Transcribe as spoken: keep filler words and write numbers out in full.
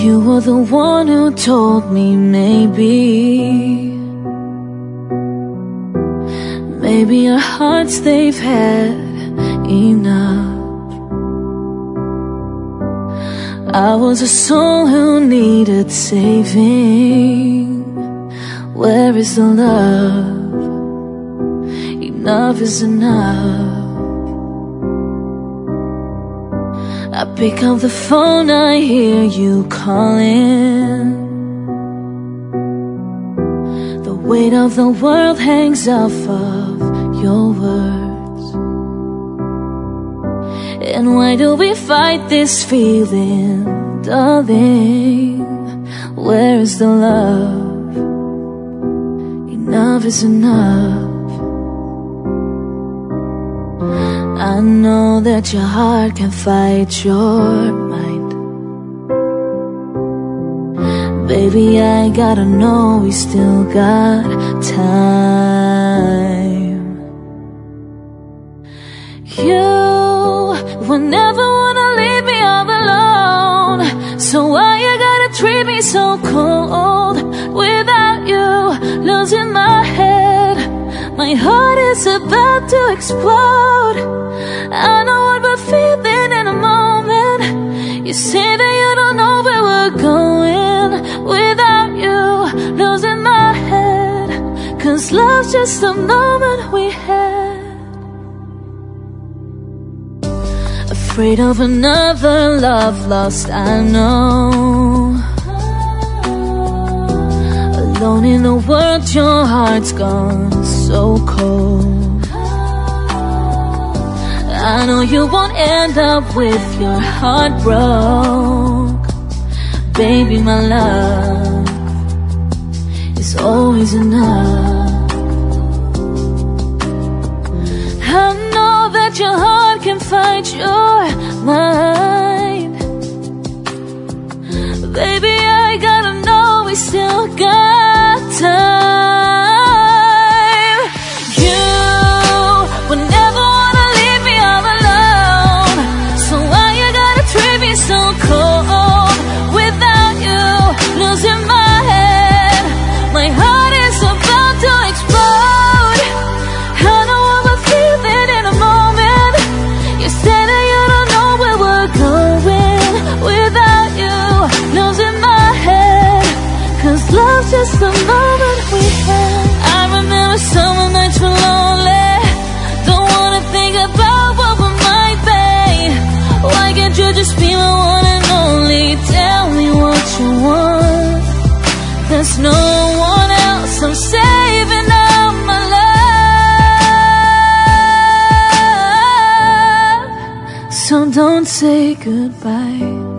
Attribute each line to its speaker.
Speaker 1: You were the one who told me maybe Maybe our hearts, they've had enough. I was a soul who needed saving. Where is the love? Enough is enough. I pick up the phone, I hear you calling. The weight of the world hangs off of your words. And why do we fight this feeling, darling? Where is the love? Enough is enough. I know that your heart can fight your mind. Baby, I gotta know we still got time. You will never wanna leave me all alone. So why you gotta treat me so cold? Without you, losing my head, my heart is about to explode. I know what we're feeling in a moment. You say that you don't know where we're going. Without you, losing my head, 'cause love's just a moment we had. Afraid of another love lost, I know. Alone in the world, your heart's gone so cold. I know you won't end up with your heart broke. Baby, my love is always enough. I know that your heart can fight your mind. Baby, I gotta know we still got time. You would never wanna leave me all alone. So why you gotta treat me so cold? Without you, losing my head, my heart is about to explode. I know what we're feeling in a moment. You said that you don't know where we're going. Without you, losing my head, 'cause love's just the moment we had. I remember summer nights were lonely. Don't wanna think about what we might be. Why can't you just be my one and only? Tell me what you want. There's no one else. I'm saving up my love. So don't say goodbye.